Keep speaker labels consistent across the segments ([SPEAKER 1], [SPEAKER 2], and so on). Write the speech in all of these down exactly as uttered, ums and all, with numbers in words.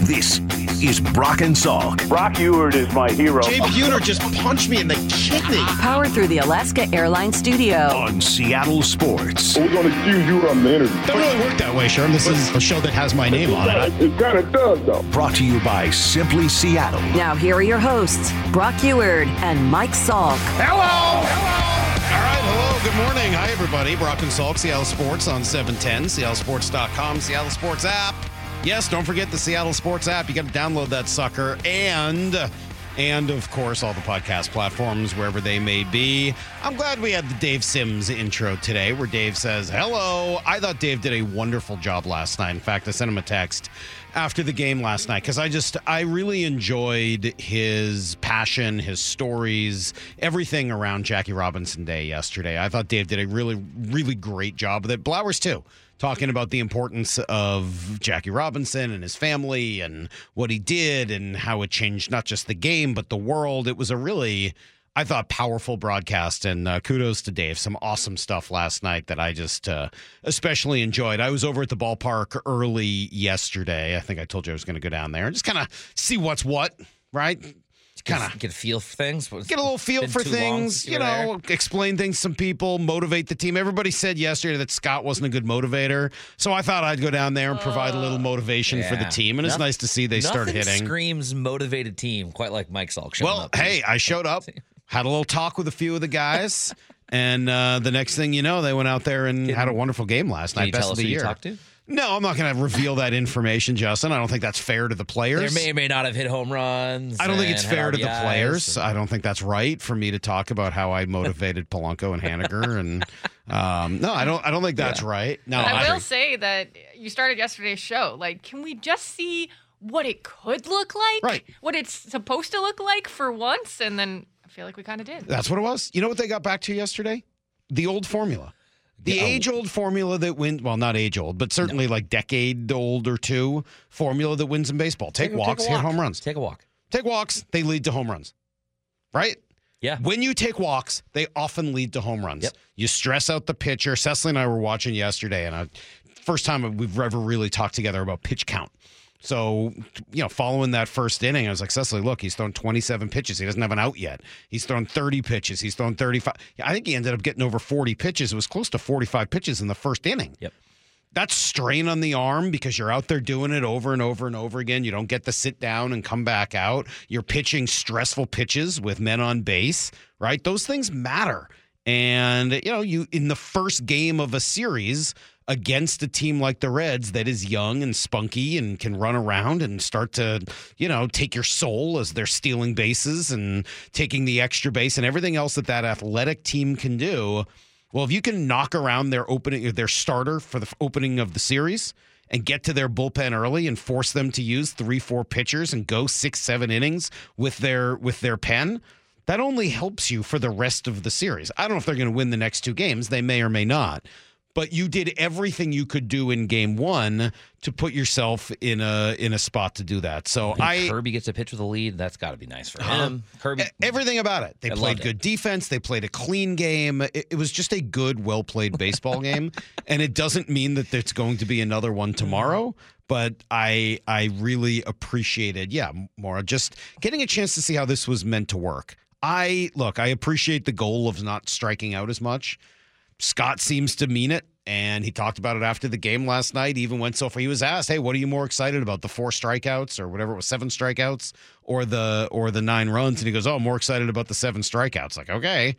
[SPEAKER 1] This is Brock and Salk.
[SPEAKER 2] Brock Ewart is my hero.
[SPEAKER 3] Jay Buhner just punched me in the kidney.
[SPEAKER 4] Powered through the Alaska Airlines studio.
[SPEAKER 1] On Seattle Sports.
[SPEAKER 2] We're going to accuse you on the interview.
[SPEAKER 3] Doesn't really work that way, Sherm. This is a show that has my name on it.
[SPEAKER 2] It kind of does, though.
[SPEAKER 1] Brought to you by Simply Seattle.
[SPEAKER 4] Now here are your hosts, Brock Ewart and Mike Salk.
[SPEAKER 3] Hello! Hello! All right, hello, good morning. Hi, everybody. Brock and Salk, Seattle Sports on seven ten, seattle sports dot com, Seattle Sports app. Yes, don't forget the Seattle Sports app. You got to download that sucker. And, and of course, all the podcast platforms, wherever they may be. I'm glad we had the Dave Sims intro today, where Dave says, hello. I thought Dave did a wonderful job last night. In fact, I sent him a text after the game last night because I just, I really enjoyed his passion, his stories, everything around Jackie Robinson Day yesterday. I thought Dave did a really, really great job with it. Blowers, too. Talking about the importance of Jackie Robinson and his family and what he did and how it changed not just the game, but the world. It was a really, I thought, powerful broadcast, and uh, kudos to Dave. Some awesome stuff last night that I just uh, especially enjoyed. I was over at the ballpark early yesterday. I think I told you I was going to go down there and just kind of see what's what, right? Kind of
[SPEAKER 5] get a feel for things.
[SPEAKER 3] Get a little feel for things, you, you know, there. Explain things to some people, motivate the team. Everybody said yesterday that Scott wasn't a good motivator. So I thought I'd go down there and provide a little motivation
[SPEAKER 5] yeah.
[SPEAKER 3] for the team. And it's
[SPEAKER 5] nothing,
[SPEAKER 3] nice to see they start hitting.
[SPEAKER 5] Screams motivated team, quite like Mike Salk.
[SPEAKER 3] Well,
[SPEAKER 5] up.
[SPEAKER 3] hey, I showed up, had a little talk with a few of the guys. and uh, the next thing you know, they went out there and
[SPEAKER 5] Can,
[SPEAKER 3] had a wonderful game last
[SPEAKER 5] can
[SPEAKER 3] night.
[SPEAKER 5] You
[SPEAKER 3] Best
[SPEAKER 5] tell
[SPEAKER 3] of
[SPEAKER 5] us
[SPEAKER 3] the
[SPEAKER 5] who
[SPEAKER 3] year.
[SPEAKER 5] You talked to?
[SPEAKER 3] No, I'm not going to reveal that information, Justin. I don't think that's fair to the players.
[SPEAKER 5] They may or may not have hit home runs.
[SPEAKER 3] I don't think it's fair to the players.
[SPEAKER 5] And...
[SPEAKER 3] I don't think that's right for me to talk about how I motivated Polanco and Haniger. And um, no, I don't. I don't think that's yeah. right. No,
[SPEAKER 6] I,
[SPEAKER 3] I
[SPEAKER 6] will say that you started yesterday's show. Like, can we just see what it could look like?
[SPEAKER 3] Right.
[SPEAKER 6] What it's supposed to look like for once, and then I feel like we kind of did.
[SPEAKER 3] That's what it was. You know what they got back to yesterday? The old formula. The yeah. age-old formula that wins, well, not age-old, but certainly no. like decade-old or two formula that wins in baseball. Take, take walks, take walk. hit home runs.
[SPEAKER 5] Take a walk.
[SPEAKER 3] Take walks, they lead to home runs. Right?
[SPEAKER 5] Yeah.
[SPEAKER 3] When you take walks, they often lead to home runs.
[SPEAKER 5] Yep.
[SPEAKER 3] You stress out the pitcher. Cecily and I were watching yesterday, and I, first time we've ever really talked together about pitch count. So, you know, following that first inning, I was like, Cecily, look, he's thrown twenty-seven pitches. He doesn't have an out yet. He's thrown thirty pitches. He's thrown thirty-five. I think he ended up getting over forty pitches. It was close to forty-five pitches in the first inning.
[SPEAKER 5] Yep.
[SPEAKER 3] That's strain on the arm because you're out there doing it over and over and over again. You don't get to sit down and come back out. You're pitching stressful pitches with men on base, right? Those things matter. And, you know, you in the first game of a series against a team like the Reds that is young and spunky and can run around and start to, you know, take your soul as they're stealing bases and taking the extra base and everything else that that athletic team can do. Well, if you can knock around their opening, their starter for the opening of the series and get to their bullpen early and force them to use three, four pitchers and go six, seven innings with their with their pen, that only helps you for the rest of the series. I don't know if they're going to win the next two games. They may or may not. But you did everything you could do in game one to put yourself in a in a spot to do that. So I,
[SPEAKER 5] Kirby gets a pitch with a lead. That's got to be nice for him. Uh, Kirby,
[SPEAKER 3] everything about it. They
[SPEAKER 5] I
[SPEAKER 3] played good defense. They played a clean game. It, it was just a good, well played baseball game. And it doesn't mean that there's going to be another one tomorrow. But I I really appreciated, yeah, Maura, just getting a chance to see how this was meant to work. I look, I appreciate the goal of not striking out as much. Scott seems to mean it, and he talked about it after the game last night. He even went so far. He was asked, hey, what are you more excited about, the four strikeouts or whatever it was, seven strikeouts or the or the nine runs? And he goes, oh, I'm more excited about the seven strikeouts. Like, okay.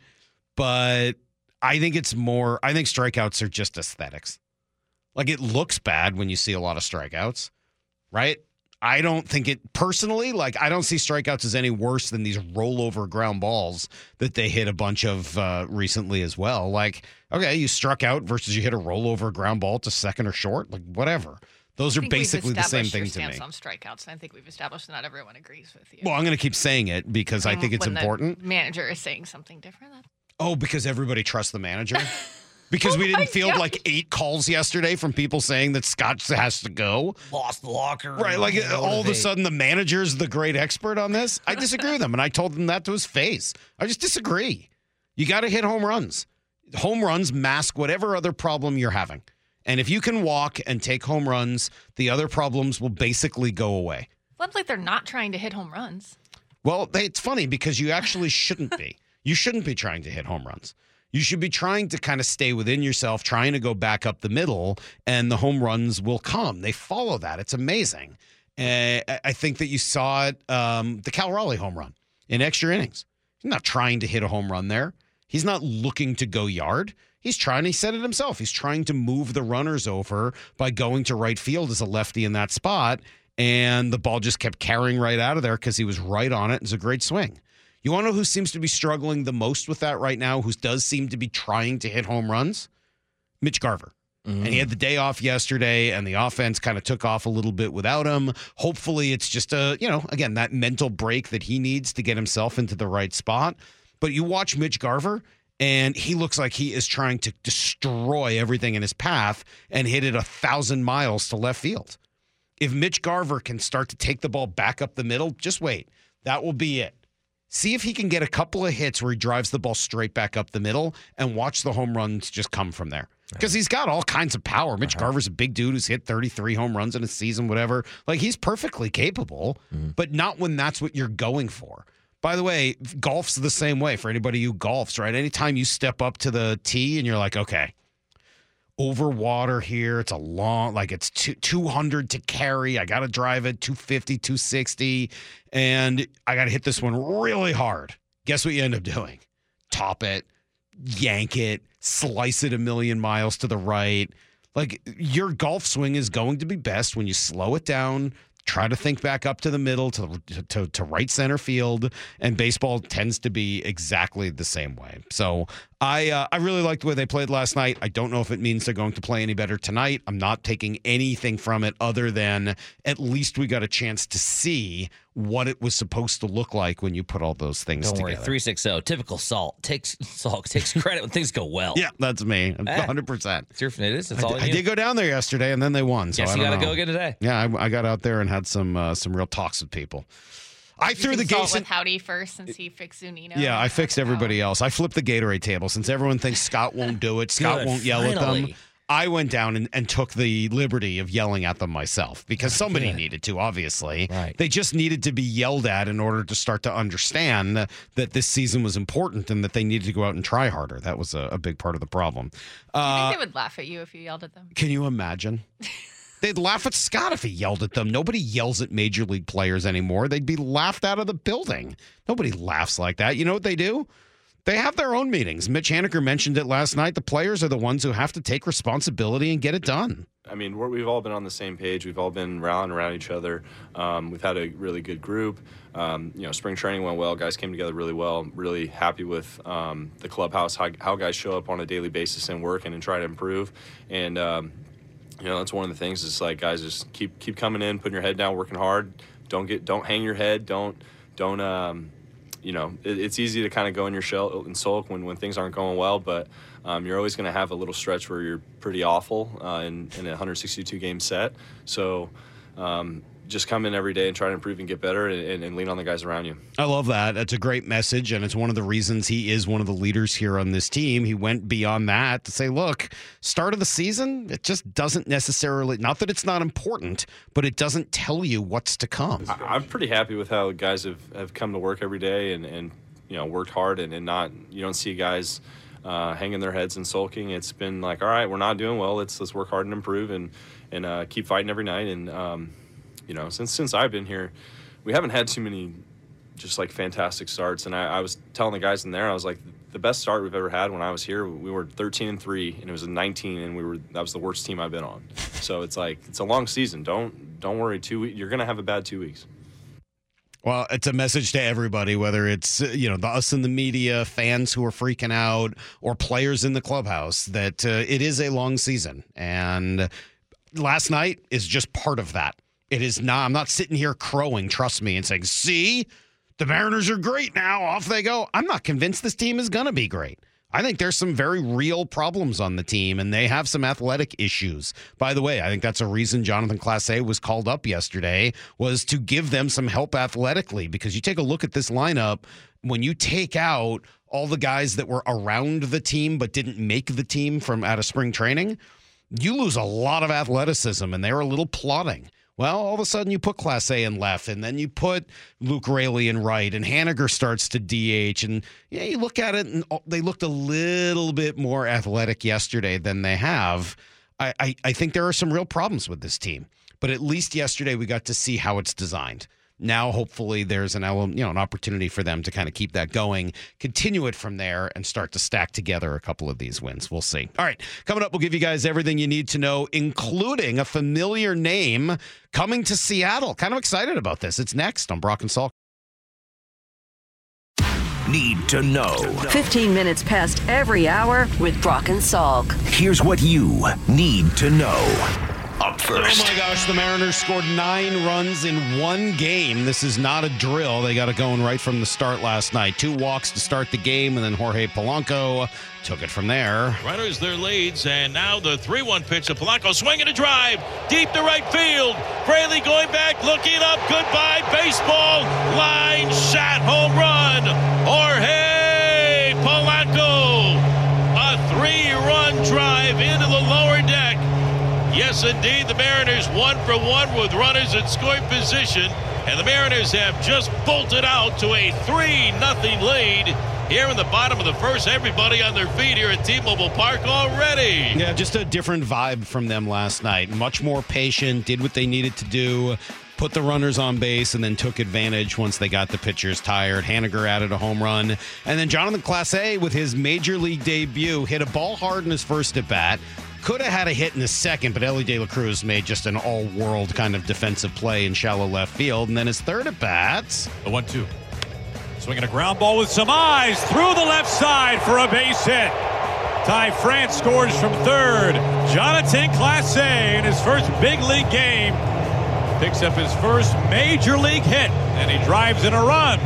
[SPEAKER 3] But I think it's more, I think strikeouts are just aesthetics. Like, it looks bad when you see a lot of strikeouts, right? I don't think it personally, like, I don't see strikeouts as any worse than these rollover ground balls that they hit a bunch of uh, recently as well. Like, okay, you struck out versus you hit a rollover ground ball to second or short, like, whatever. Those are basically the same thing to me.
[SPEAKER 6] On strikeouts, and I think we've established that not everyone agrees with you.
[SPEAKER 3] Well, I'm going to keep saying it because I think it's
[SPEAKER 6] when
[SPEAKER 3] important.
[SPEAKER 6] The manager is saying something different. That's...
[SPEAKER 3] Oh, because everybody trusts the manager? Because
[SPEAKER 6] oh
[SPEAKER 3] we didn't field
[SPEAKER 6] God.
[SPEAKER 3] like eight calls yesterday from people saying that Scott has to go.
[SPEAKER 5] Lost the locker.
[SPEAKER 3] Right, like motivate. All of a sudden the manager's the great expert on this. I disagree with him, and I told him that to his face. I just disagree. You got to hit home runs. Home runs mask whatever other problem you're having. And if you can walk and take home runs, the other problems will basically go away.
[SPEAKER 6] Seems like they're not trying to hit home runs.
[SPEAKER 3] Well, they, it's funny because you actually shouldn't be. You shouldn't be trying to hit home runs. You should be trying to kind of stay within yourself, trying to go back up the middle, and the home runs will come. They follow that. It's amazing. Uh, I think that you saw it, um, the Cal Raleigh home run in extra innings. He's not trying to hit a home run there. He's not looking to go yard. He's trying, he said it himself, he's trying to move the runners over by going to right field as a lefty in that spot, and the ball just kept carrying right out of there because he was right on it. It's a great swing. You want to know who seems to be struggling the most with that right now, who does seem to be trying to hit home runs? Mitch Garver. Mm-hmm. And he had the day off yesterday, and the offense kind of took off a little bit without him. Hopefully it's just a, you know, again, that mental break that he needs to get himself into the right spot. But you watch Mitch Garver, and he looks like he is trying to destroy everything in his path and hit it a thousand miles to left field. If Mitch Garver can start to take the ball back up the middle, just wait. That will be it. See if he can get a couple of hits where he drives the ball straight back up the middle and watch the home runs just come from there. Because he's got all kinds of power. Mitch uh-huh. Garver's a big dude who's hit thirty-three home runs in a season, whatever. Like, he's perfectly capable, mm. but not when that's what you're going for. By the way, golf's the same way for anybody who golfs, right? Anytime you step up to the tee and you're like, okay, over water here. It's a long, like it's two, two hundred to carry. I got to drive it two fifty, two sixty, and I got to hit this one really hard. Guess what you end up doing? Top it, yank it, slice it a million miles to the right. Like, your golf swing is going to be best when you slow it down, try to think back up to the middle, to, to to right center field, and baseball tends to be exactly the same way. So I uh, I really liked the way they played last night. I don't know if it means they're going to play any better tonight. I'm not taking anything from it other than at least we got a chance to see what it was supposed to look like when you put all those things
[SPEAKER 5] don't
[SPEAKER 3] together.
[SPEAKER 5] Don't worry, three sixty, typical Salt. Takes Salt takes credit when things go well.
[SPEAKER 3] Yeah, that's me, one hundred percent.
[SPEAKER 5] It's your, it is. It's all
[SPEAKER 3] I, I did go down there yesterday, and then they won. So
[SPEAKER 5] yes,
[SPEAKER 3] I
[SPEAKER 5] you
[SPEAKER 3] got
[SPEAKER 5] to go again today.
[SPEAKER 3] Yeah, I, I got out there and had some uh, some real talks with people. I
[SPEAKER 6] you
[SPEAKER 3] threw the
[SPEAKER 6] Gatorade
[SPEAKER 3] Gatorade
[SPEAKER 6] with Howdy first since he fixed Zunino.
[SPEAKER 3] Yeah, I fixed everybody else. I flipped the Gatorade table since everyone thinks Scott won't do it. Scott
[SPEAKER 5] Good,
[SPEAKER 3] won't yell
[SPEAKER 5] finally.
[SPEAKER 3] at them. I went down and, and took the liberty of yelling at them myself because somebody
[SPEAKER 5] Good.
[SPEAKER 3] needed to, obviously.
[SPEAKER 5] Right.
[SPEAKER 3] They just needed to be yelled at in order to start to understand that this season was important and that they needed to go out and try harder. That was a, a big part of the problem.
[SPEAKER 6] Do you
[SPEAKER 3] Uh,
[SPEAKER 6] think they would laugh at you if you yelled at them?
[SPEAKER 3] can you imagine? They'd laugh at Scott if he yelled at them. Nobody yells at major league players anymore. They'd be laughed out of the building. Nobody laughs like that. You know what they do? They have their own meetings. Mitch Haniger mentioned it last night. The players are the ones who have to take responsibility and get it done.
[SPEAKER 7] I mean, we're, we've all been on the same page. We've all been rallying around each other. Um, we've had a really good group. Um, you know, spring training went well. Guys came together really well. Really happy with um, the clubhouse, how, how guys show up on a daily basis and work and, and try to improve. And, um, you know, that's one of the things is like, guys, just keep keep coming in, putting your head down, working hard. Don't get don't hang your head. Don't don't um, you know, it, it's easy to kind of go in your shell and sulk when, when things aren't going well, but um, you're always going to have a little stretch where you're pretty awful uh, in, in a one hundred sixty-two game set. So um, just come in every day and try to improve and get better and, and, and lean on the guys around you.
[SPEAKER 3] I love that. That's a great message, and it's one of the reasons he is one of the leaders here on this team. He went beyond that to say, look, start of the season, it just doesn't necessarily, not that it's not important, but it doesn't tell you what's to come.
[SPEAKER 7] I, I'm pretty happy with how guys have, have come to work every day and, and you know, worked hard and, and not, you don't see guys uh, hanging their heads and sulking. It's been like, all right, we're not doing well. Let's let's work hard and improve and, and uh, keep fighting every night. And, um, you know, since since I've been here, we haven't had too many just like fantastic starts. And I, I was telling the guys in there, I was like, the best start we've ever had when I was here, we were thirteen and three, and it was a nineteen, and we were that was the worst team I've been on. So it's like it's a long season. Don't don't worry. Two weeks, you're gonna have a bad two weeks.
[SPEAKER 3] Well, it's a message to everybody, whether it's, you know, the us in the media, fans who are freaking out, or players in the clubhouse, that uh, it is a long season. And last night is just part of that. It is not, I'm not sitting here crowing, trust me, and saying, see, the Mariners are great now, off they go. I'm not convinced this team is going to be great. I think there's some very real problems on the team, and they have some athletic issues. By the way, I think that's a reason Jonathan Clase was called up yesterday, was to give them some help athletically, because you take a look at this lineup, when you take out all the guys that were around the team but didn't make the team from out of spring training, you lose a lot of athleticism, and they're a little plodding. Well, all of a sudden you put Class A in left, and then you put Luke Raley in right, and Haniger starts to D H. And yeah, you look at it, and they looked a little bit more athletic yesterday than they have. I, I, I think there are some real problems with this team, but at least yesterday we got to see how it's designed. Now, hopefully, there's an element, you know, an opportunity for them to kind of keep that going, continue it from there, and start to stack together a couple of these wins. We'll see. All right, coming up, we'll give you guys everything you need to know, including a familiar name coming to Seattle. Kind of excited about this. It's next on Brock and Salk.
[SPEAKER 1] Need to know.
[SPEAKER 4] fifteen minutes past every hour with Brock and Salk.
[SPEAKER 1] Here's what you need to know. Up first.
[SPEAKER 3] Oh my gosh, the Mariners scored nine runs in one game. This is not a drill. They got it going right from the start last night. Two walks to start the game, and then Jorge Polanco took it from there.
[SPEAKER 8] Runners their leads, and now the three one pitch to Polanco, swinging a drive deep to right field. Fraley going back, looking up, goodbye, baseball, line shot, home run. Jorge Polanco, a three-run drive into the lower deck. Yes, indeed, the Mariners one for one with runners in scoring position, and the Mariners have just bolted out to a three nothing lead here in the bottom of the first. Everybody on their feet here at T-Mobile Park already.
[SPEAKER 3] Yeah, just a different vibe from them last night. Much more patient, did what they needed to do, put the runners on base, and then took advantage once they got the pitchers tired. Haniger added a home run. And then Jonathan Clase, with his major league debut, hit a ball hard in his first at-bat. Could have had a hit in the second, but Elly De La Cruz made just an all-world kind of defensive play in shallow left field. And then his third at-bat.
[SPEAKER 9] The one two. Swinging a ground ball with some eyes through the left side for a base hit. Ty France scores from third. Jonathan Clase in his first big league game picks up his first major league hit, and he drives in a run.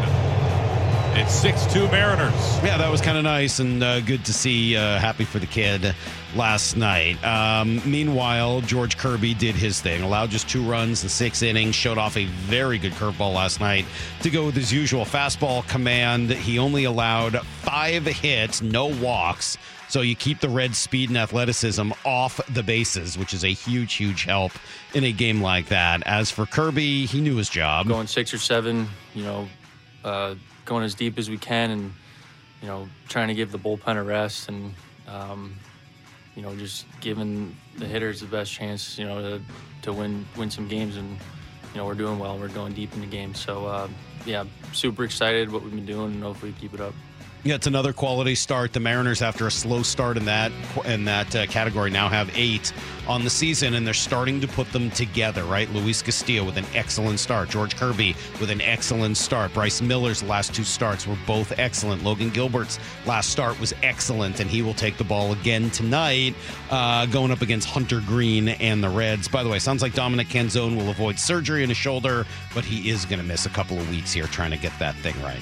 [SPEAKER 9] It's six two Mariners.
[SPEAKER 3] Yeah, that was kind of nice and uh, good to see. Uh, happy for the kid last night. Um, meanwhile, George Kirby did his thing. Allowed just two runs in six innings. Showed off a very good curveball last night to go with his usual fastball command. He only allowed five hits, no walks. So you keep the Reds' speed and athleticism off the bases, which is a huge, huge help in a game like that. As for Kirby, he knew his job.
[SPEAKER 10] Going six or seven, you know, uh, going as deep as we can, and you know, trying to give the bullpen a rest, and um, you know, just giving the hitters the best chance, you know, to, to win win some games. And you know, we're doing well. We're going deep in the game. So uh, yeah, super excited what we've been doing, and hopefully keep it up.
[SPEAKER 3] Yeah, it's another quality start. The Mariners, after a slow start in that in that uh, category, now have eight on the season, and they're starting to put them together, right? Luis Castillo with an excellent start. George Kirby with an excellent start. Bryce Miller's last two starts were both excellent. Logan Gilbert's last start was excellent, and he will take the ball again tonight, uh, going up against Hunter Green and the Reds. By the way, sounds like Dominic Canzone will avoid surgery in his shoulder, but he is going to miss a couple of weeks here trying to get that thing right.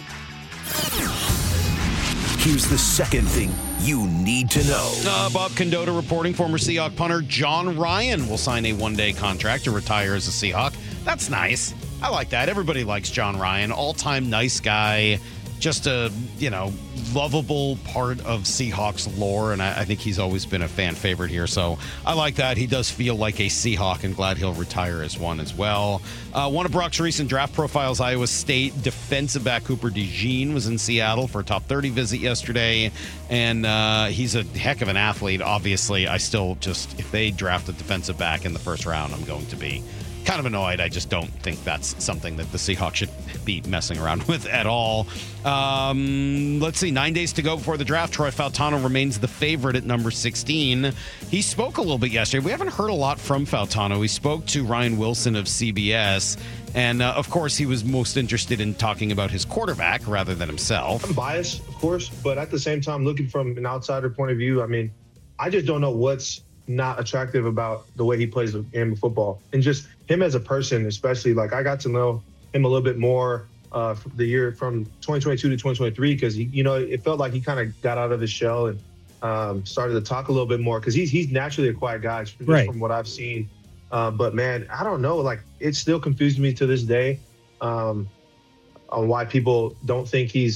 [SPEAKER 1] Here's the second thing you need to know.
[SPEAKER 3] Uh, Bob Condotta reporting former Seahawk punter John Ryan will sign a one-day contract to retire as a Seahawk. That's nice. I like that. Everybody likes John Ryan. All-time nice guy. Just a, you know, lovable part of Seahawks lore, and I, I think he's always been a fan favorite here. So I like that. He does feel like a Seahawk, and glad he'll retire as one as well. Uh, one of Brock's recent draft profiles, Iowa State defensive back Cooper DeJean was in Seattle for a top thirty visit yesterday, and uh, he's a heck of an athlete. Obviously, I still just, if they draft a defensive back in the first round, I'm going to be kind of annoyed. I just don't think that's something that the Seahawks should be messing around with at all. Um, let's see, nine days to go before the draft. Troy Fautano remains the favorite at number sixteen. He spoke a little bit yesterday. We haven't heard a lot from Fautano. He spoke to Ryan Wilson of C B S, and uh, of course he was most interested in talking about his quarterback rather than himself.
[SPEAKER 11] I'm biased, of course, but at the same time, looking from an outsider point of view, I mean, I just don't know what's not attractive about the way he plays the game of football, and just him as a person, especially. Like, I got to know him a little bit more uh, the year from twenty twenty-two to twenty twenty-three, because he, you know, it felt like he kind of got out of his shell and um, started to talk a little bit more, because he's he's naturally a quiet guy, just right. from what I've seen. Uh, but man, I don't know, like, it still confuses me to this day um, on why people don't think he's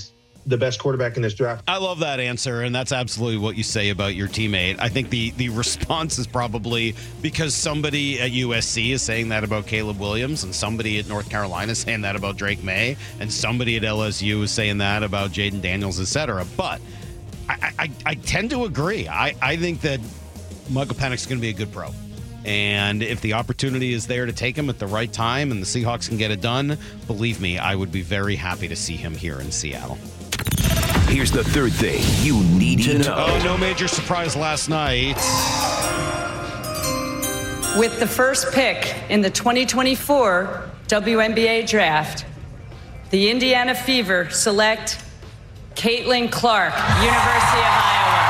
[SPEAKER 11] the best quarterback in this draft.
[SPEAKER 3] I love that answer, and that's absolutely what you say about your teammate. I think the, the response is probably because somebody at U S C is saying that about Caleb Williams, and somebody at North Carolina is saying that about Drake May, and somebody at L S U is saying that about Jaden Daniels, et cetera. But I, I, I tend to agree. I, I think that Michael Penix going to be a good pro. And if the opportunity is there to take him at the right time and the Seahawks can get it done, believe me, I would be very happy to see him here in Seattle.
[SPEAKER 1] Here's the third thing you need to know.
[SPEAKER 3] Oh, no major surprise last night.
[SPEAKER 12] With the first pick in the twenty twenty-four W N B A Draft, the Indiana Fever select Caitlin Clark, University of Iowa.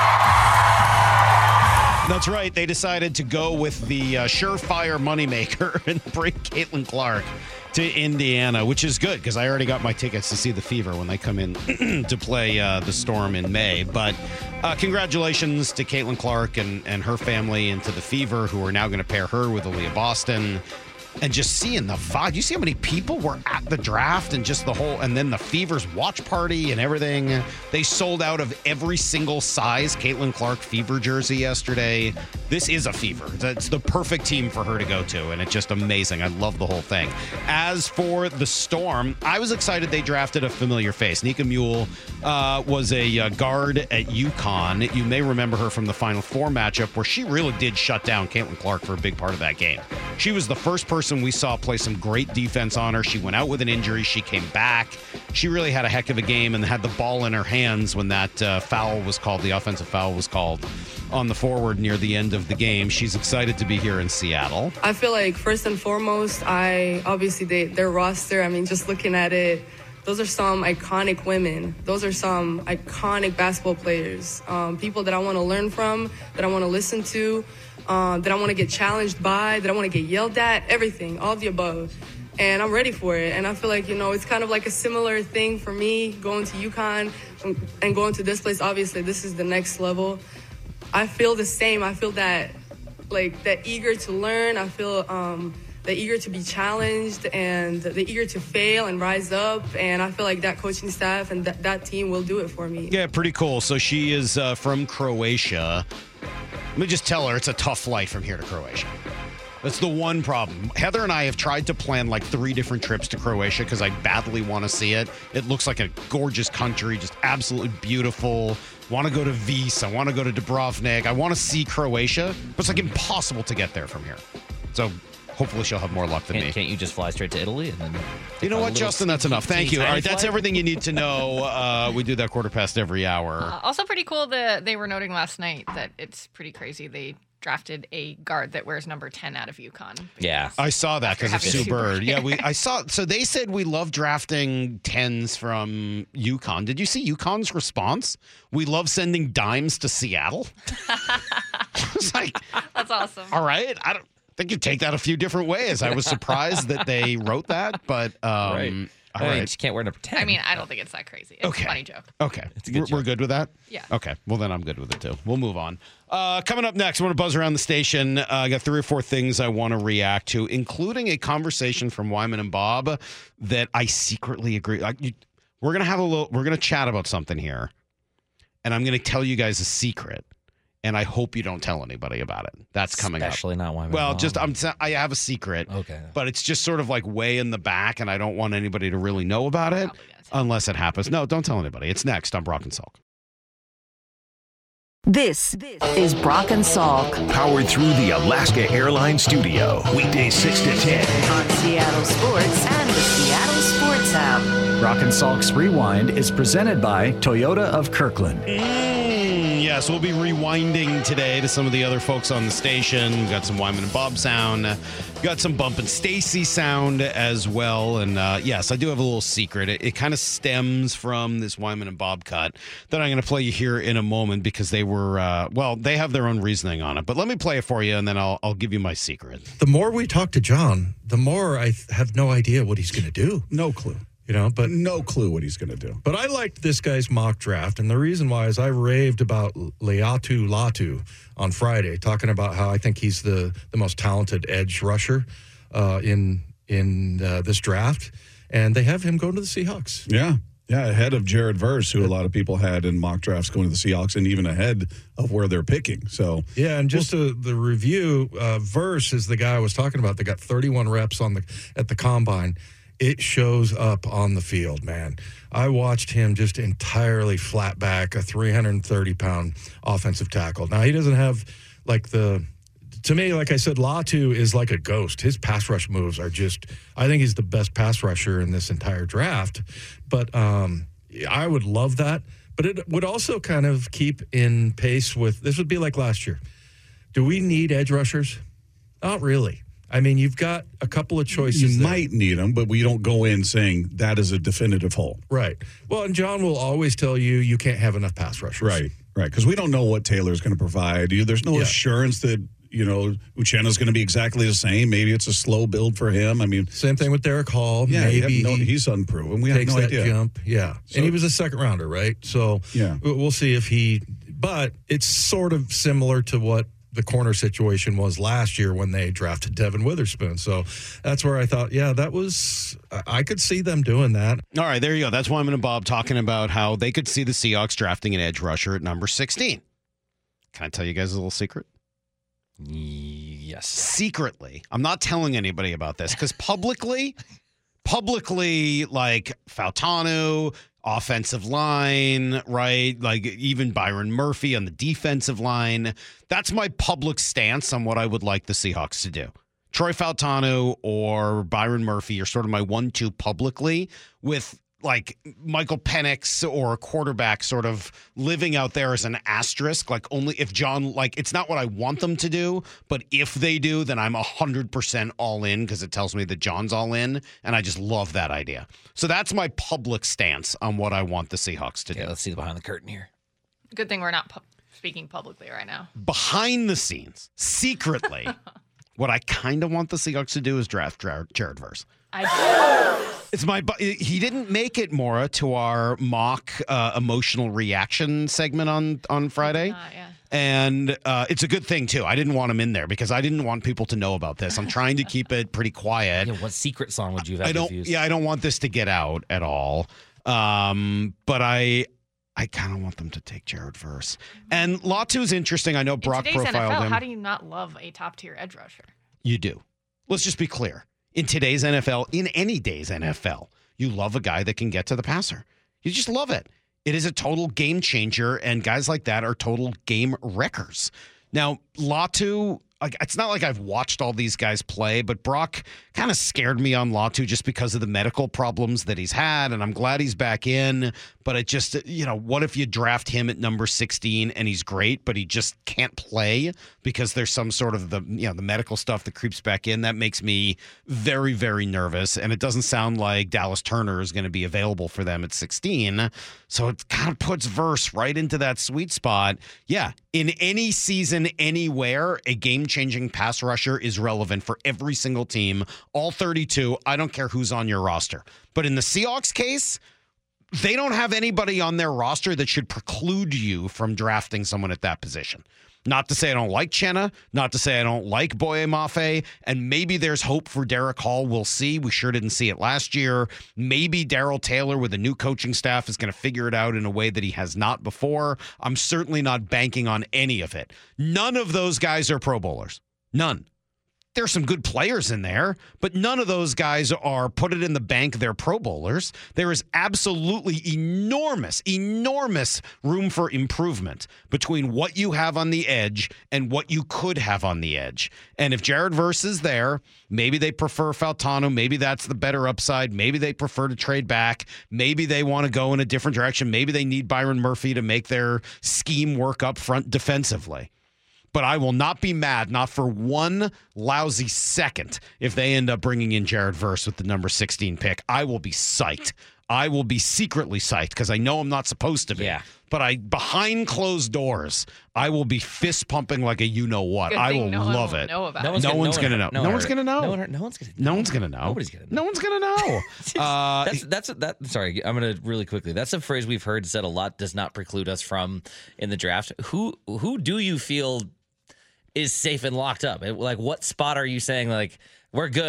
[SPEAKER 3] That's right. They decided to go with the uh, surefire moneymaker and bring Caitlin Clark to Indiana, which is good because I already got my tickets to see the Fever when they come in to play uh, the Storm in May. But uh, congratulations to Caitlin Clark and, and her family and to the Fever, who are now going to pair her with Aaliyah Boston. And just seeing the vibe. You see how many people were at the draft and just the whole, and then the Fever's watch party and everything. They sold out of every single size Caitlin Clark Fever jersey yesterday. This is a Fever. It's the perfect team for her to go to, and it's just amazing. I love the whole thing. As for the Storm, I was excited they drafted a familiar face. Nika Mule uh, was a uh, guard at UConn. You may remember her from the Final Four matchup where she really did shut down Caitlin Clark for a big part of that game. She was the first person we saw play some great defense on her. She went out with an injury. She came back. She really had a heck of a game and had the ball in her hands when that uh, foul was called, the offensive foul was called on the forward near the end of the game. She's excited to be here in Seattle.
[SPEAKER 13] I feel like first and foremost, I obviously they, their roster, I mean, just looking at it, those are some iconic women. Those are some iconic basketball players, um, people that I want to learn from, that I want to listen to. Uh, that I want to get challenged by, that I want to get yelled at, everything, all of the above. And I'm ready for it. And I feel like, you know, it's kind of like a similar thing for me going to UConn and going to this place. Obviously, this is the next level. I feel the same. I feel that, like, that eager to learn. I feel um, the eager to be challenged and the eager to fail and rise up. And I feel like that coaching staff and th- that team will do it for me.
[SPEAKER 3] Yeah, pretty cool. So she is uh, from Croatia. Let me just tell her it's a tough flight from here to Croatia. That's the one problem. Heather and I have tried to plan like three different trips to Croatia because I badly want to see it. It looks like a gorgeous country, just absolutely beautiful. Want to go to Vis. I want to go to Dubrovnik. I want to see Croatia, but it's like impossible to get there from here. So hopefully she'll have more luck than
[SPEAKER 5] can't,
[SPEAKER 3] me.
[SPEAKER 5] Can't you just fly straight to Italy? And then
[SPEAKER 3] you know what, Justin? That's enough. Thank you. All right, that's everything you need to know. Uh, we do that quarter past every hour.
[SPEAKER 6] Uh, also pretty cool that they were noting last night that it's pretty crazy. They drafted a guard that wears number ten out of UConn.
[SPEAKER 5] Yeah.
[SPEAKER 3] I saw that because of Sue
[SPEAKER 6] Sue
[SPEAKER 3] Bird.
[SPEAKER 6] Bird.
[SPEAKER 3] Yeah, we. I saw. So they said we love drafting tens from UConn. Did you see UConn's response? We love sending dimes to Seattle. It's like,
[SPEAKER 6] that's awesome.
[SPEAKER 3] All right. I don't think you take that a few different ways. I was surprised that they wrote that, but um,
[SPEAKER 5] right.
[SPEAKER 3] all
[SPEAKER 5] I mean,
[SPEAKER 3] right.
[SPEAKER 5] she can't wear number ten.
[SPEAKER 6] I mean, I don't think it's that crazy. It's
[SPEAKER 3] Okay.
[SPEAKER 6] a funny joke.
[SPEAKER 3] Okay.
[SPEAKER 5] It's a good
[SPEAKER 3] we're,
[SPEAKER 5] joke.
[SPEAKER 3] we're good with that?
[SPEAKER 6] Yeah.
[SPEAKER 3] Okay. Well, then I'm good with it, too. We'll move on. Uh, coming up next, I want to buzz around the station. Uh, I got three or four things I want to react to, including a conversation from Wyman and Bob that I secretly agree. Like, you, we're going to have a little, we're going to chat about something here, and I'm going to tell you guys a secret. And I hope you don't tell anybody about it. That's coming up.
[SPEAKER 5] Especially not Wyman.
[SPEAKER 3] Well,
[SPEAKER 5] Bob.
[SPEAKER 3] just I'm. I have a secret.
[SPEAKER 5] Okay.
[SPEAKER 3] But it's just sort of like way in the back, and I don't want anybody to really know about it unless it happens. No, don't tell anybody. It's next on Brock and Salk.
[SPEAKER 4] This is Brock and Salk
[SPEAKER 1] Powered through the Alaska Airlines studio. Weekdays six to ten.
[SPEAKER 4] on Seattle Sports and the Seattle Sports app.
[SPEAKER 14] Brock and Salk's Rewind is presented by Toyota of Kirkland.
[SPEAKER 3] Mm, yes, we'll be rewinding today to some of the other folks on the station. We've got some Wyman and Bob sound. We've got some Bump and Stacy sound as well. And uh, yes, I do have a little secret. It, it kind of stems from this Wyman and Bob cut that I'm going to play you here in a moment because they were, uh, well, they have their own reasoning on it. But let me play it for you, and then I'll, I'll give you my secret.
[SPEAKER 15] The more we talk to John, the more I th- have no idea what he's going to do.
[SPEAKER 16] No clue.
[SPEAKER 15] You know, but
[SPEAKER 16] no clue what he's going to do.
[SPEAKER 15] But I liked this guy's mock draft, and the reason why is I raved about Leatu Latu on Friday, talking about how I think he's the, the most talented edge rusher uh, in in uh, this draft, and they have him go to the Seahawks.
[SPEAKER 16] Yeah, Yeah, ahead of Jared Verse, who a lot of people had in mock drafts going to the Seahawks, and even ahead of where they're picking. So
[SPEAKER 15] yeah, and just we'll, the review, uh, Verse is the guy I was talking about that got thirty-one reps on the at the combine. It shows up on the field, man. I watched him just entirely flat back, a three hundred thirty pound offensive tackle. Now, he doesn't have like the, to me, like I said, Latu is like a ghost. His pass rush moves are just, I think he's the best pass rusher in this entire draft. But um, I would love that. But it would also kind of keep in pace with, this would be like last year. Do we need edge rushers? Not really. I mean, you've got a couple of choices.
[SPEAKER 16] You
[SPEAKER 15] there.
[SPEAKER 16] might need them, but we don't go in saying that is a definitive hole.
[SPEAKER 15] Right. Well, and John will always tell you you can't have enough pass rushers.
[SPEAKER 16] Right, right. Because we don't know what Taylor's going to provide. There's no
[SPEAKER 15] Yeah.
[SPEAKER 16] assurance that, you know, Uchenna's going to be exactly the same. Maybe it's a slow build for him. I mean,
[SPEAKER 15] same thing with Derek Hall.
[SPEAKER 16] Yeah,
[SPEAKER 15] Maybe
[SPEAKER 16] no,
[SPEAKER 15] he
[SPEAKER 16] he's unproven. We have
[SPEAKER 15] takes
[SPEAKER 16] no
[SPEAKER 15] that
[SPEAKER 16] idea.
[SPEAKER 15] jump. Yeah.
[SPEAKER 16] So-
[SPEAKER 15] and he was a second rounder, right? So
[SPEAKER 16] Yeah.
[SPEAKER 15] we'll see if he, but it's sort of similar to what the corner situation was last year when they drafted Devin Witherspoon. So that's where I thought, yeah, that was, I could see them doing that.
[SPEAKER 3] All right, there you go. That's Wyman and Bob talking about how they could see the Seahawks drafting an edge rusher at number sixteen. Can I tell you guys a little secret?
[SPEAKER 5] Yes.
[SPEAKER 3] Secretly. I'm not telling anybody about this because publicly, publicly, like Fautanu, offensive line, right? Like even Byron Murphy on the defensive line. That's my public stance on what I would like the Seahawks to do. Troy Fautanu or Byron Murphy are sort of my one two publicly, with like Michael Penix or a quarterback sort of living out there as an asterisk. Like only if John, like it's not what I want them to do, but if they do, then I'm one hundred percent all in because it tells me that John's all in, and I just love that idea. So that's my public stance on what I want the Seahawks to do.
[SPEAKER 5] Yeah, let's see the behind the curtain here.
[SPEAKER 6] Good thing we're not pu- speaking publicly right now.
[SPEAKER 3] Behind the scenes, secretly, what I kind of want the Seahawks to do is draft Jared, Jared Verse.
[SPEAKER 6] I
[SPEAKER 3] It's my. bu- He didn't make it, Maura, to our mock uh, emotional reaction segment on on Friday,
[SPEAKER 6] not, yeah.
[SPEAKER 3] and uh, it's a good thing too. I didn't want him in there because I didn't want people to know about this. I'm trying to keep it pretty quiet.
[SPEAKER 5] Yeah, what secret song would you have
[SPEAKER 3] I don't.
[SPEAKER 5] refused?
[SPEAKER 3] Yeah, I don't want this to get out at all. Um, but I. I kind of want them to take Jared Verse. And Latu's interesting. I know Brock
[SPEAKER 6] In today's
[SPEAKER 3] profiled
[SPEAKER 6] N F L,
[SPEAKER 3] him.
[SPEAKER 6] how do you not love a top tier edge rusher?
[SPEAKER 3] You do. Let's just be clear. In today's N F L, in any day's N F L, you love a guy that can get to the passer. You just love it. It is a total game changer, and guys like that are total game wreckers. Now, Latu, like, it's not like I've watched all these guys play, but Brock kind of scared me on Latu just because of the medical problems that he's had, and I'm glad he's back in. But it just, you know, what if you draft him at number sixteen and he's great, but he just can't play because there's some sort of the, you know, the medical stuff that creeps back in? That makes me very, very nervous. And it doesn't sound like Dallas Turner is going to be available for them at sixteen. So it kind of puts Verse right into that sweet spot. Yeah, in any season, anywhere, a game-changing pass rusher is relevant for every single team, all thirty-two. I don't care who's on your roster. But in the Seahawks case, they don't have anybody on their roster that should preclude you from drafting someone at that position. Not to say I don't like Chenna, not to say I don't like Boye Mafe, and maybe there's hope for Derek Hall. We'll see. We sure didn't see it last year. Maybe Darrell Taylor with a new coaching staff is going to figure it out in a way that he has not before. I'm certainly not banking on any of it. None of those guys are Pro Bowlers. None. There's some good players in there, but none of those guys are put it in the bank. They're Pro Bowlers. There is absolutely enormous, enormous room for improvement between what you have on the edge and what you could have on the edge. And if Jared Verse is there, maybe they prefer Fautanu. Maybe that's the better upside. Maybe they prefer to trade back. Maybe they want to go in a different direction. Maybe they need Byron Murphy to make their scheme work up front defensively. But I will not be mad, not for one lousy second, if they end up bringing in Jared Verse with the number sixteen pick. I will be psyched. I will be secretly psyched because I know I'm not supposed to be.
[SPEAKER 5] Yeah.
[SPEAKER 3] But I, behind closed doors, I will be fist pumping like a you know what.
[SPEAKER 6] Good
[SPEAKER 3] I
[SPEAKER 6] thing
[SPEAKER 3] will
[SPEAKER 6] no one
[SPEAKER 3] love
[SPEAKER 6] will
[SPEAKER 3] it.
[SPEAKER 6] know about
[SPEAKER 3] no
[SPEAKER 6] it.
[SPEAKER 3] one's,
[SPEAKER 5] No
[SPEAKER 3] no
[SPEAKER 5] one's
[SPEAKER 3] one's
[SPEAKER 5] gonna-
[SPEAKER 3] gonna know.
[SPEAKER 5] no
[SPEAKER 3] No
[SPEAKER 5] one
[SPEAKER 3] one's
[SPEAKER 5] heard
[SPEAKER 3] gonna
[SPEAKER 5] it.
[SPEAKER 3] know.
[SPEAKER 5] No one heard- no one's gonna
[SPEAKER 3] No one's gonna know.
[SPEAKER 5] Nobody's gonna know.
[SPEAKER 3] No one's gonna know. Uh,
[SPEAKER 5] that's that's that. Sorry, I'm gonna really quickly. That's a phrase we've heard said a lot. Does not preclude us from in the draft. Who who do you feel is safe and locked up? Like, what spot are you saying, like, we're good,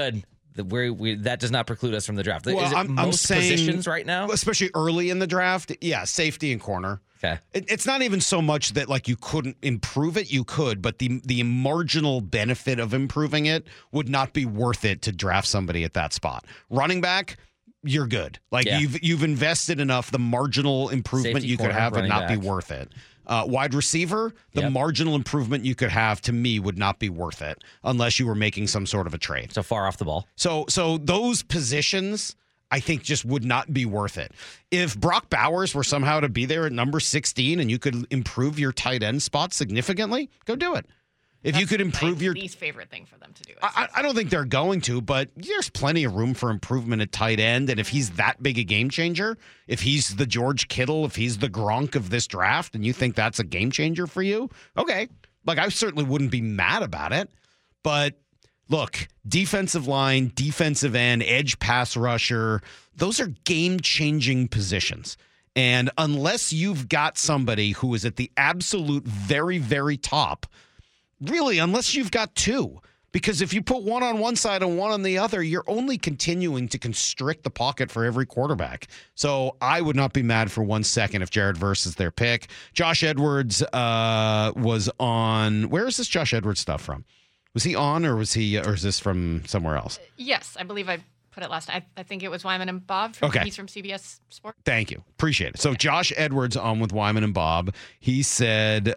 [SPEAKER 5] The, where we, that does not preclude us from the draft.
[SPEAKER 3] Well,
[SPEAKER 5] Is it
[SPEAKER 3] I'm,
[SPEAKER 5] most
[SPEAKER 3] I'm saying,
[SPEAKER 5] positions right now,
[SPEAKER 3] especially early in the draft. Yeah, safety and corner.
[SPEAKER 5] Okay,
[SPEAKER 3] it, it's not even so much that like you couldn't improve it. You could, but the the marginal benefit of improving it would not be worth it to draft somebody at that spot. Running back, you're good. Like
[SPEAKER 5] Yeah.
[SPEAKER 3] you've you've invested enough. The marginal improvement
[SPEAKER 5] Safety
[SPEAKER 3] you could
[SPEAKER 5] corner,
[SPEAKER 3] have would
[SPEAKER 5] running
[SPEAKER 3] not be
[SPEAKER 5] back.
[SPEAKER 3] worth it. Uh, wide receiver, the
[SPEAKER 5] Yep.
[SPEAKER 3] marginal improvement you could have to me would not be worth it unless you were making some sort of a trade.
[SPEAKER 5] So far off the ball.
[SPEAKER 3] So so those positions I think just would not be worth it. If Brock Bowers were somehow to be there at number sixteen and you could improve your tight end spot significantly, go do it. If
[SPEAKER 6] That's
[SPEAKER 3] you could improve
[SPEAKER 6] my
[SPEAKER 3] your
[SPEAKER 6] least favorite thing for them to do.
[SPEAKER 3] I, I don't think they're going to, but there's plenty of room for improvement at tight end. And if he's that big a game changer, if he's the George Kittle, if he's the Gronk of this draft, and you think that's a game changer for you, okay. Like, I certainly wouldn't be mad about it. But look, defensive line, defensive end, edge pass rusher, those are game changing positions. And unless you've got somebody who is at the absolute very, very top, really, unless you've got two, because if you put one on one side and one on the other, you're only continuing to constrict the pocket for every quarterback. So I would not be mad for one second if Jared Verse is their pick. Josh Edwards uh, was on. Where is this Josh Edwards stuff from? Was he on, or was he, or is this from somewhere else?
[SPEAKER 6] Yes, I believe I put it last night. I, I think it was Wyman and Bob. From,
[SPEAKER 3] Okay.
[SPEAKER 6] He's from C B S Sports.
[SPEAKER 3] Thank you. Appreciate it. So Josh Edwards on with Wyman and Bob. He said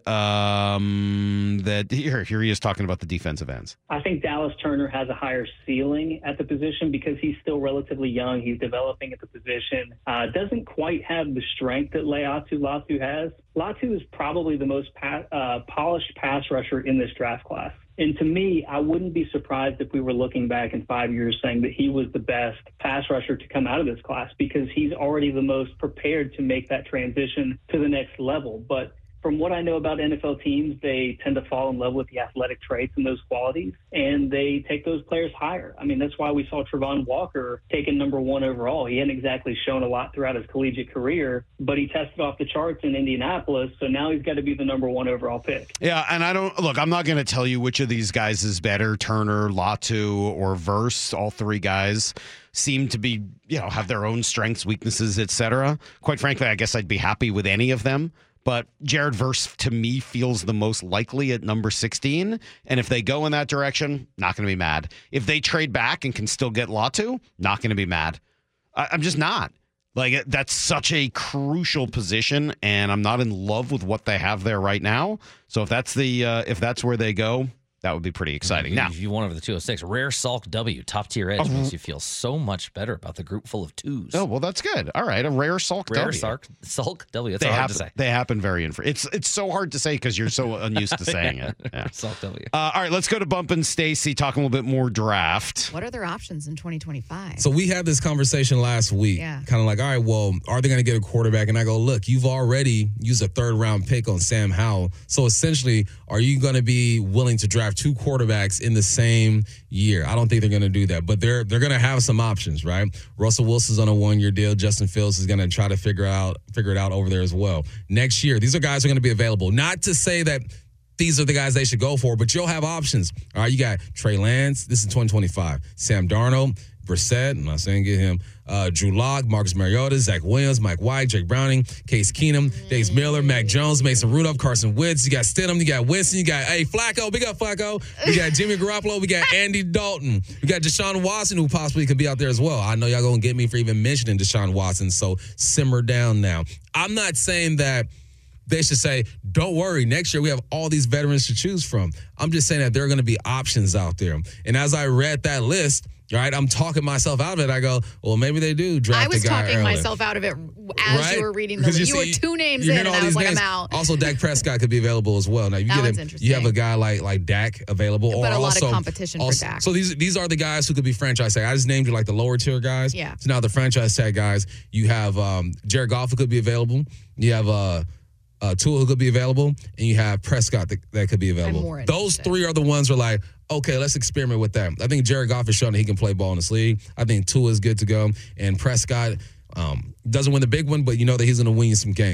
[SPEAKER 3] um, that here, here he is talking about the defensive ends.
[SPEAKER 17] I think Dallas Turner has a higher ceiling at the position because he's still relatively young. He's developing at the position. Uh, doesn't quite have the strength that Laiatu Latu has. Latu is probably the most pa- uh, polished pass rusher in this draft class. And to me, I wouldn't be surprised if we were looking back in five years saying that he was the best pass rusher to come out of this class because he's already the most prepared to make that transition to the next level. But from what I know about N F L teams, they tend to fall in love with the athletic traits and those qualities, and they take those players higher. I mean, that's why we saw Travon Walker taken number one overall. He hadn't exactly shown a lot throughout his collegiate career, but he tested off the charts in Indianapolis, so now he's got to be the number one overall pick.
[SPEAKER 3] Yeah, and I don't look, I'm not going to tell you which of these guys is better, Turner, Latu, or Verse. All three guys seem to be, you know, have their own strengths, weaknesses, et cetera. Quite frankly, I guess I'd be happy with any of them. But Jared Verse, to me, feels the most likely at number sixteen. And if they go in that direction, not going to be mad. If they trade back and can still get Latu, not going to be mad. I, I'm just not. Like, that's such a crucial position, and I'm not in love with what they have there right now. So if that's the uh, if that's where they go, that would be pretty exciting. Now,
[SPEAKER 5] if you won over the two oh six, rare Salk W, top tier edge,
[SPEAKER 3] Oh,
[SPEAKER 5] makes you feel so much better about the group full of twos.
[SPEAKER 3] oh well, that's good. All right, a rare Salk
[SPEAKER 5] Rare
[SPEAKER 3] W.
[SPEAKER 5] Salk, Salk W. That's
[SPEAKER 3] They
[SPEAKER 5] hard
[SPEAKER 3] happen,
[SPEAKER 5] to say.
[SPEAKER 3] they happen very infre- It's it's so hard to say because you're so unused to saying it. Yeah.
[SPEAKER 5] Salk W.
[SPEAKER 3] Uh, all right, let's go to Bump and Stacy, talking a little bit more draft.
[SPEAKER 18] What are their options in twenty twenty-five?
[SPEAKER 19] So we had this conversation last week,
[SPEAKER 18] Yeah.
[SPEAKER 19] kind of like, all right, well, are they going to get a quarterback? And I go, look, you've already used a third round pick on Sam Howell. So essentially, are you going to be willing to draft two quarterbacks in the same year? I don't think they're going to do that, but they're they're going to have some options, right? Russell Wilson's on a one year deal. Justin Fields is going to try to figure out figure it out over there as well. Next year, these are guys who are going to be available. Not to say that these are the guys they should go for, but you'll have options. All right, you got Trey Lance. This is twenty twenty-five. Sam Darnold, Brissett. I'm not saying get him. Uh, Drew Lock, Marcus Mariota, Zach Williams, Mike White, Jake Browning, Case Keenum, Dace Miller, Mac Jones, Mason Rudolph, Carson Wentz. You got Stidham. You got Winston. You got, hey, Flacco. Big up, Flacco. We got Jimmy Garoppolo. We got Andy Dalton. We got Deshaun Watson, who possibly could be out there as well. I know y'all going to get me for even mentioning Deshaun Watson, so simmer down now. I'm not saying that they should say, don't worry, next year we have all these veterans to choose from. I'm just saying that there are going to be options out there. And as I read that list, right, I'm talking myself out of it. I go, well, maybe they do draft
[SPEAKER 18] I was
[SPEAKER 19] the guy
[SPEAKER 18] talking
[SPEAKER 19] early.
[SPEAKER 18] myself out of it as
[SPEAKER 19] Right?
[SPEAKER 18] you were reading the
[SPEAKER 19] 'Cause
[SPEAKER 18] list.
[SPEAKER 19] you
[SPEAKER 18] You,
[SPEAKER 19] see-
[SPEAKER 18] were two names
[SPEAKER 19] you're
[SPEAKER 18] in,
[SPEAKER 19] hearing
[SPEAKER 18] and
[SPEAKER 19] all
[SPEAKER 18] I was
[SPEAKER 19] these
[SPEAKER 18] like,
[SPEAKER 19] names.
[SPEAKER 18] I'm out.
[SPEAKER 19] Also, Dak Prescott could be available as well. Now you
[SPEAKER 18] That
[SPEAKER 19] get
[SPEAKER 18] one's
[SPEAKER 19] a,
[SPEAKER 18] interesting.
[SPEAKER 19] you have a guy like like Dak available, or
[SPEAKER 18] But a lot of
[SPEAKER 19] also,
[SPEAKER 18] competition for
[SPEAKER 19] also-
[SPEAKER 18] Dak.
[SPEAKER 19] So these these are the guys who could be franchise tag. I just named you like the lower tier guys.
[SPEAKER 18] Yeah.
[SPEAKER 19] So now the franchise tag guys, you have um, Jared Goff who could be available. You have uh, uh, Tua who could be available, and you have Prescott that, that could be available.
[SPEAKER 18] more
[SPEAKER 19] Those three are the ones who are like, okay, let's experiment with that. I think Jared Goff has shown that he can play ball in this league. I think Tua is good to go, and Prescott um, doesn't win the big one, but you know that he's going to win you some games.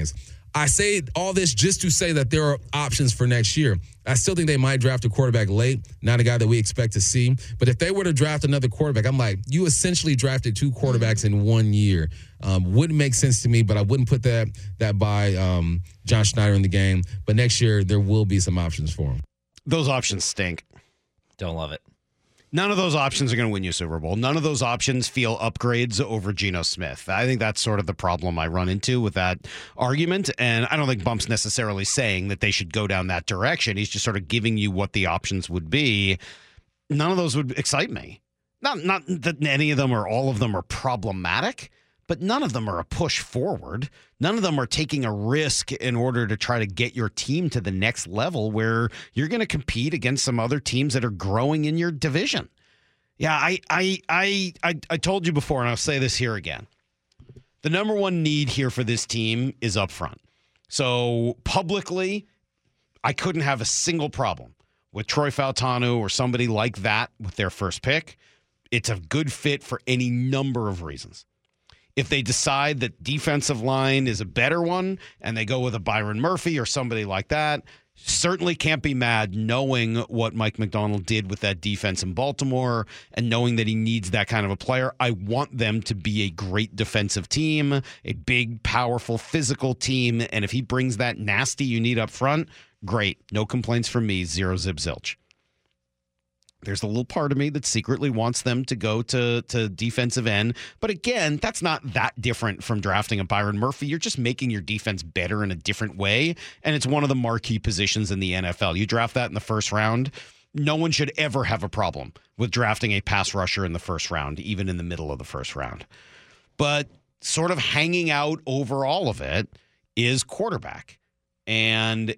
[SPEAKER 19] I say all this just to say that there are options for next year. I still think they might draft a quarterback late, not a guy that we expect to see. But if they were to draft another quarterback, I'm like, you essentially drafted two quarterbacks in one year. Um, wouldn't make sense to me, but I wouldn't put that that by um, John Schneider in the game. But next year, there will be some options for him.
[SPEAKER 3] Those options stink.
[SPEAKER 5] Don't love it.
[SPEAKER 3] None of those options are going to win you a Super Bowl. None of those options feel upgrades over Geno Smith. I think that's sort of the problem I run into with that argument. And I don't think Bump's necessarily saying that they should go down that direction. He's just sort of giving you what the options would be. None of those would excite me. Not, not that any of them or all of them are problematic, but none of them are a push forward. None of them are taking a risk in order to try to get your team to the next level where you're going to compete against some other teams that are growing in your division. Yeah, I, I, I, I, I told you before, and I'll say this here again. The number one need here for this team is up front. So publicly, I couldn't have a single problem with Troy Fautanu or somebody like that with their first pick. It's a good fit for any number of reasons. If they decide that defensive line is a better one and they go with a Byron Murphy or somebody like that, certainly can't be mad knowing what Mike McDonald did with that defense in Baltimore and knowing that he needs that kind of a player. I want them to be a great defensive team, a big, powerful, physical team. And if he brings that nasty you need up front, great. No complaints from me. Zero zip zilch. There's a little part of me that secretly wants them to go to, to defensive end. But again, that's not that different from drafting a Byron Murphy. You're just making your defense better in a different way. And it's one of the marquee positions in the N F L. You draft that in the first round. No one should ever have a problem with drafting a pass rusher in the first round, even in the middle of the first round. But sort of hanging out over all of it is quarterback. And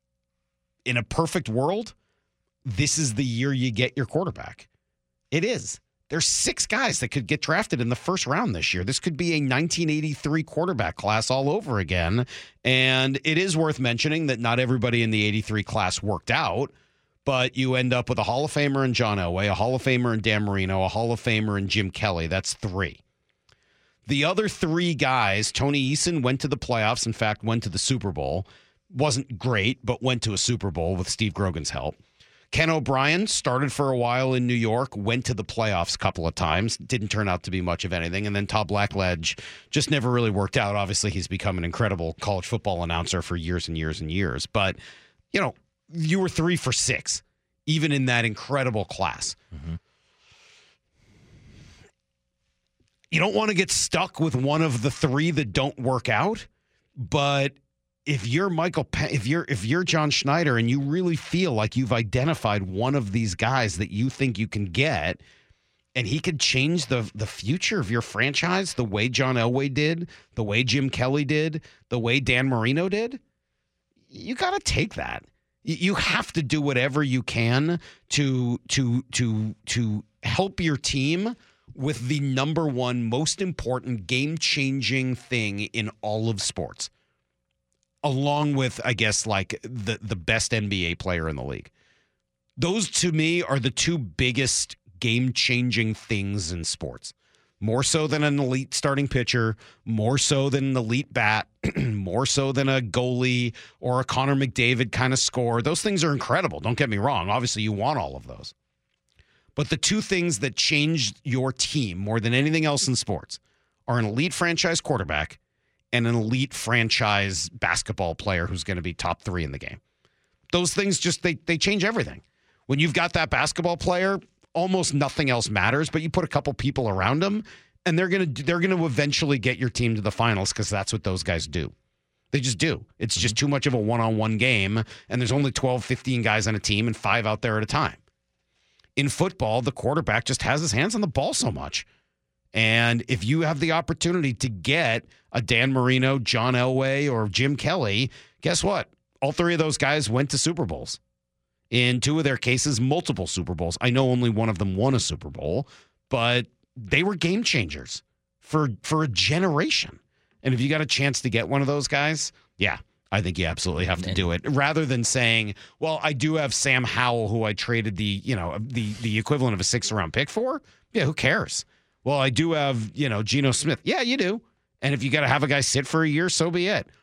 [SPEAKER 3] in a perfect world, this is the year you get your quarterback. It is. There's six guys that could get drafted in the first round this year. This could be a nineteen eighty-three quarterback class all over again. And it is worth mentioning that not everybody in the eighty-three class worked out, but you end up with a Hall of Famer in John Elway, a Hall of Famer in Dan Marino, a Hall of Famer in Jim Kelly. That's three. The other three guys, Tony Eason went to the playoffs, in fact, went to the Super Bowl. Wasn't great, but went to a Super Bowl with Steve Grogan's help. Ken O'Brien started for a while in New York, went to the playoffs a couple of times, didn't turn out to be much of anything. And then Todd Blackledge just never really worked out. Obviously, he's become an incredible college football announcer for years and years and years. But, you know, you were three for six, even in that incredible class. Mm-hmm. You don't want to get stuck with one of the three that don't work out, but if you're Michael, Pe- if you're if you're John Schneider and you really feel like you've identified one of these guys that you think you can get, and he could change the the future of your franchise the way John Elway did, the way Jim Kelly did, the way Dan Marino did, you got to take that. You have to do whatever you can to to to to help your team with the number one most important game-changing thing in all of sports. Along with, I guess, like the, the best N B A player in the league. Those, to me, are the two biggest game-changing things in sports. More so than an elite starting pitcher, more so than an elite bat, more so than a goalie or a Connor McDavid kind of score. Those things are incredible. Don't get me wrong. Obviously, you want all of those. But the two things that changed your team more than anything else in sports are an elite franchise quarterback and an elite franchise basketball player who's going to be top three in the game. Those things just, they they change everything. When you've got that basketball player, almost nothing else matters, but you put a couple people around them, and they're going to they're going to eventually get your team to the finals because that's what those guys do. They just do. It's just too much of a one-on-one game, and there's only twelve, fifteen guys on a team and five out there at a time. In football, the quarterback just has his hands on the ball so much. And if you have the opportunity to get a Dan Marino, John Elway, or Jim Kelly, guess what? All three of those guys went to Super Bowls. In two of their cases, multiple Super Bowls. I know only one of them won a Super Bowl, but they were game changers for, for a generation. And if you got a chance to get one of those guys, yeah, I think you absolutely have to do it. Rather than saying, well, I do have Sam Howell, who I traded the, you know, the, the equivalent of a sixth round pick for. Yeah, who cares? Well, I do have, you know, Geno Smith. Yeah, you do. And if you got to have a guy sit for a year, so be it.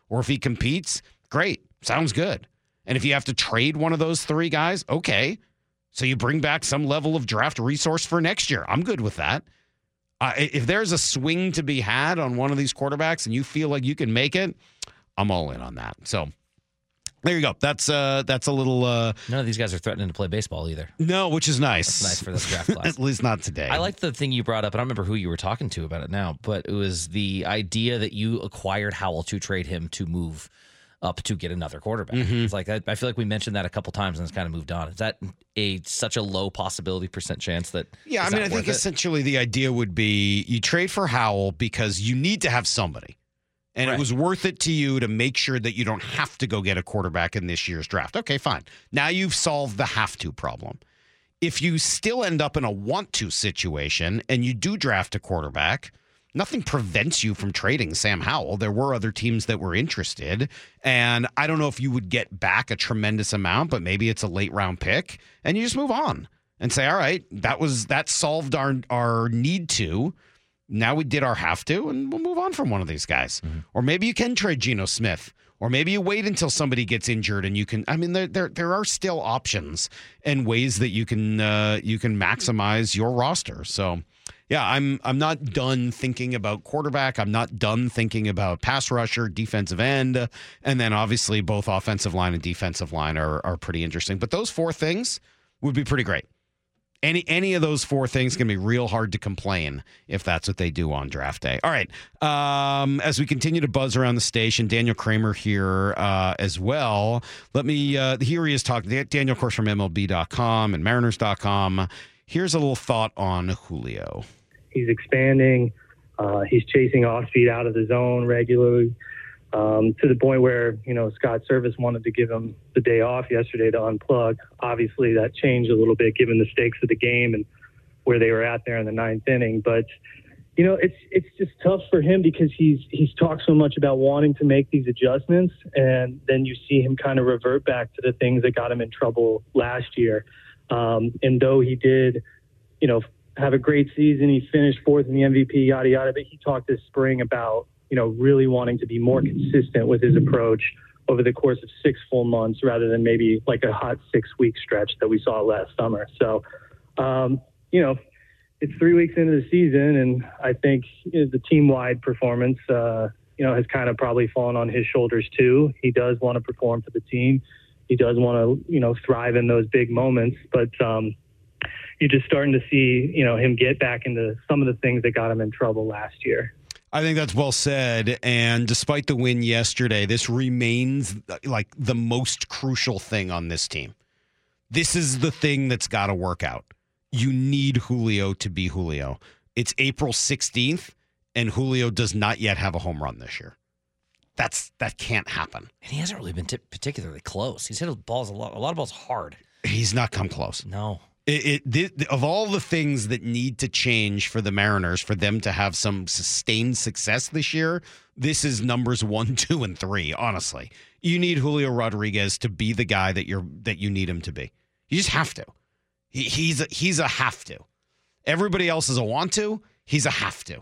[SPEAKER 3] or if he competes, great. Sounds good. And if you have to trade one of those three guys, okay. So you bring back some level of draft resource for next year. I'm good with that. Uh, if there's a swing to be had on one of these quarterbacks and you feel like you can make it, I'm all in on that. So there you go. That's uh, that's a little. Uh,
[SPEAKER 5] None of these guys are threatening to play baseball either.
[SPEAKER 3] No, which is nice.
[SPEAKER 5] That's nice for this draft class.
[SPEAKER 3] At least not today.
[SPEAKER 5] I like the thing you brought up. I don't remember who you were talking to about it now, but it was the idea that you acquired Howell to trade him to move up to get another quarterback.
[SPEAKER 3] Mhm.
[SPEAKER 5] It's like I, I feel like we mentioned that a couple times and it's kind of moved on. Is that a such a low possibility percent chance that?
[SPEAKER 3] Yeah, I
[SPEAKER 5] it's
[SPEAKER 3] mean,
[SPEAKER 5] not
[SPEAKER 3] I think
[SPEAKER 5] worth it?
[SPEAKER 3] essentially the idea would be you trade for Howell because you need to have somebody. And
[SPEAKER 5] Right.
[SPEAKER 3] it was worth it to you to make sure that you don't have to go get a quarterback in this year's draft. Okay, fine. Now you've solved the have to problem. If you still end up in a want to situation and you do draft a quarterback, nothing prevents you from trading Sam Howell. There were other teams that were interested. And I don't know if you would get back a tremendous amount, but maybe it's a late round pick and you just move on and say, all right, that was that solved our our need to. Now we did our have to, and we'll move on from one of these guys.
[SPEAKER 5] Mm-hmm.
[SPEAKER 3] Or maybe you can trade Geno Smith. Or maybe you wait until somebody gets injured and you can. I mean, there there, there are still options and ways that you can uh, you can maximize your roster. So, yeah, I'm I'm not done thinking about quarterback. I'm not done thinking about pass rusher, defensive end, and then obviously both offensive line and defensive line are are pretty interesting. But those four things would be pretty great. Any any of those four things can be real hard to complain if that's what they do on draft day. All right. Um, as we continue to buzz around the station, Daniel Kramer here uh, as well. Let me, uh, here he is talking. Daniel, of course, from M L B dot com and Mariners dot com. Here's a little thought on Julio.
[SPEAKER 20] He's expanding. Uh, he's chasing off speed out of the zone regularly. Um, to the point where, you know, Scott Service wanted to give him the day off yesterday to unplug. Obviously, that changed a little bit given the stakes of the game and where they were at there in the ninth inning. But, you know, it's it's just tough for him because he's he's talked so much about wanting to make these adjustments, and then you see him kind of revert back to the things that got him in trouble last year. Um, and though he did, you know, have a great season, he finished fourth in the M V P, yada, yada, but he talked this spring about, you know, really wanting to be more consistent with his approach over the course of six full months rather than maybe like a hot six-week stretch that we saw last summer. So, um, you know, it's three weeks into the season, and I think, you know, the team-wide performance, uh, you know, has kind of probably fallen on his shoulders too. He does want to perform for the team. He does want to, you know, thrive in those big moments, but um, you're just starting to see, you know, him get back into some of the things that got him in trouble last year.
[SPEAKER 3] I think that's well said. And despite the win yesterday, this remains like the most crucial thing on this team. This is the thing that's got to work out. You need Julio to be Julio. It's April sixteenth, and Julio does not yet have a home run this year. That's that can't happen.
[SPEAKER 5] And he hasn't really been t- particularly close. He's hit balls a lot, a lot of balls hard.
[SPEAKER 3] He's not come close.
[SPEAKER 5] No.
[SPEAKER 3] It, it, it of all the things that need to change for the Mariners for them to have some sustained success this year, this is numbers one, two, and three. Honestly, you need Julio Rodriguez to be the guy that you're that you need him to be. You just have to. He, he's a, he's a have to. Everybody else is a want to. He's a have to.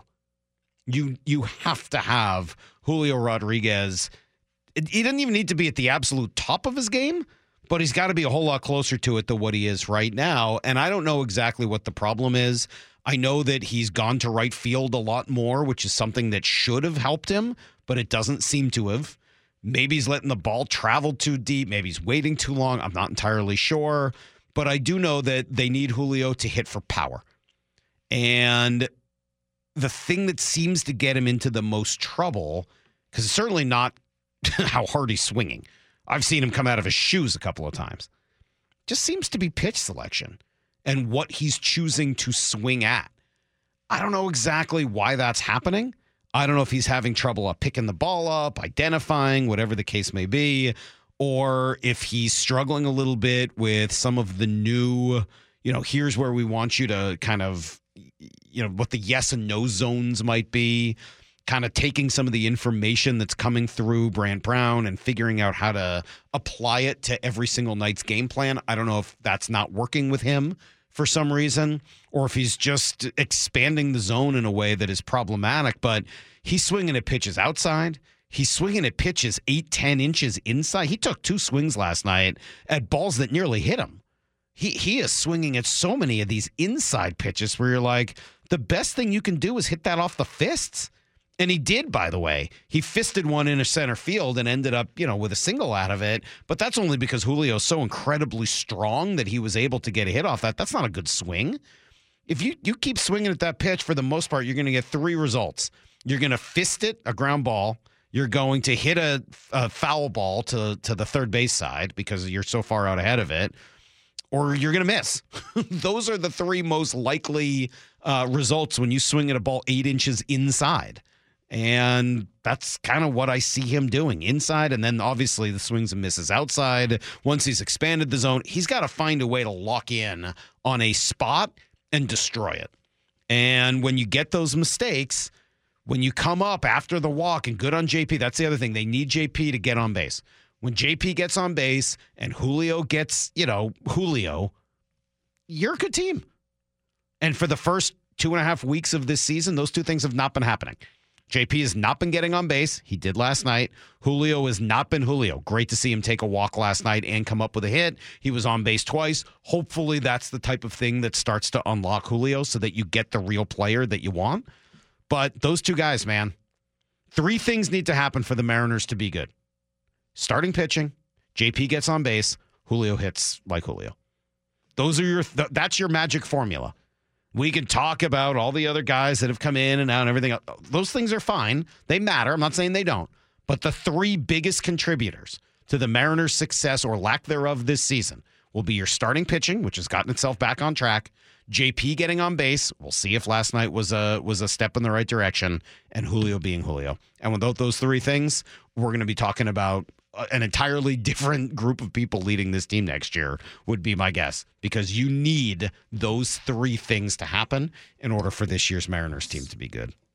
[SPEAKER 3] You you have to have Julio Rodriguez. He doesn't even need to be at the absolute top of his game, but he's got to be a whole lot closer to it than what he is right now. And I don't know exactly what the problem is. I know that he's gone to right field a lot more, which is something that should have helped him, but it doesn't seem to have. Maybe he's letting the ball travel too deep. Maybe he's waiting too long. I'm not entirely sure. But I do know that they need Julio to hit for power. And the thing that seems to get him into the most trouble, because it's certainly not how hard he's swinging. I've seen him come out of his shoes a couple of times. Just seems to be pitch selection and what he's choosing to swing at. I don't know exactly why that's happening. I don't know if he's having trouble up picking the ball up, identifying, whatever the case may be, or if he's struggling a little bit with some of the new, you know, here's where we want you to kind of, you know, what the yes and no zones might be. Kind of taking some of the information that's coming through Brant Brown and figuring out how to apply it to every single night's game plan. I don't know if that's not working with him for some reason, or if he's just expanding the zone in a way that is problematic, but he's swinging at pitches outside. He's swinging at pitches eight, ten inches inside. He took two swings last night at balls that nearly hit him. He he is swinging at so many of these inside pitches where you're like, the best thing you can do is hit that off the fists. And he did, by the way. He fisted one into center field and ended up, you know, with a single out of it. But that's only because Julio's so incredibly strong that he was able to get a hit off that. That's not a good swing. If you, you keep swinging at that pitch, for the most part, you're going to get three results. You're going to fist it, a ground ball. You're going to hit a, a foul ball to, to the third base side because you're so far out ahead of it. Or you're going to miss. Those are the three most likely uh, results when you swing at a ball eight inches inside. And that's kind of what I see him doing inside. And then obviously the swings and misses outside. Once he's expanded the zone, he's got to find a way to lock in on a spot and destroy it. And when you get those mistakes, when you come up after the walk, and good on J P, that's the other thing. They need J P to get on base. When J P gets on base and Julio gets, you know, Julio, you're a good team. And for the first two and a half weeks of this season, those two things have not been happening. J P has not been getting on base. He did last night. Julio has not been Julio. Great to see him take a walk last night and come up with a hit. He was on base twice. Hopefully that's the type of thing that starts to unlock Julio so that you get the real player that you want. But those two guys, man, three things need to happen for the Mariners to be good. Starting pitching, J P gets on base, Julio hits like Julio. Those are your th- that's your magic formula. We can talk about all the other guys that have come in and out and everything else. Those things are fine. They matter. I'm not saying they don't. But the three biggest contributors to the Mariners' success or lack thereof this season will be your starting pitching, which has gotten itself back on track, J P getting on base. We'll see if last night was a was a step in the right direction, and Julio being Julio. And without those three things, we're going to be talking about an entirely different group of people leading this team next year, would be my guess, because you need those three things to happen in order for this year's Mariners team to be good.